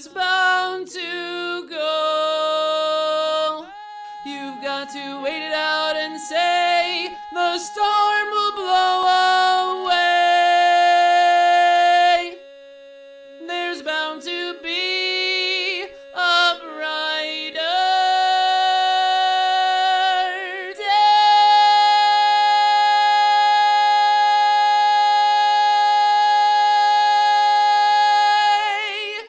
was bound to go. You've got to wait it out and say the storm will blow